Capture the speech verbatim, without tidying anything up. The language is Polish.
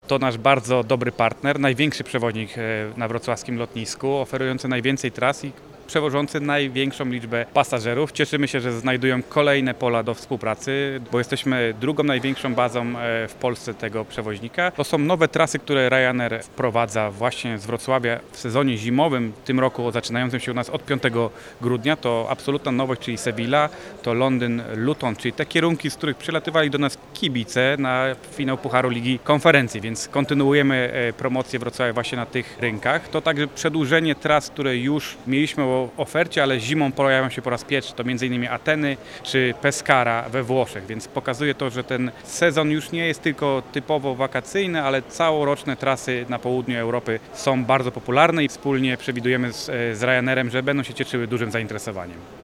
to nasz bardzo dobry partner, największy przewoźnik na wrocławskim lotnisku, oferujący najwięcej tras i przewożący największą liczbę pasażerów. Cieszymy się, że znajdują kolejne pola do współpracy, bo jesteśmy drugą największą bazą w Polsce tego przewoźnika. To są nowe trasy, które Ryanair wprowadza właśnie z Wrocławia w sezonie zimowym, w tym roku zaczynającym się u nas od piątego grudnia. To absolutna nowość, czyli Sevilla, to Londyn, Luton, czyli te kierunki, z których przylatywali do nas kibice na finał Pucharu Ligi Konferencji, więc kontynuujemy promocję Wrocławia właśnie na tych rynkach. To także przedłużenie tras, które już mieliśmy w ofercie, ale zimą pojawią się po raz pierwszy, to między innymi Ateny czy Pescara we Włoszech, więc pokazuje to, że ten sezon już nie jest tylko typowo wakacyjny, ale całoroczne trasy na południu Europy są bardzo popularne i wspólnie przewidujemy z, z Ryanairem, że będą się cieszyły dużym zainteresowaniem.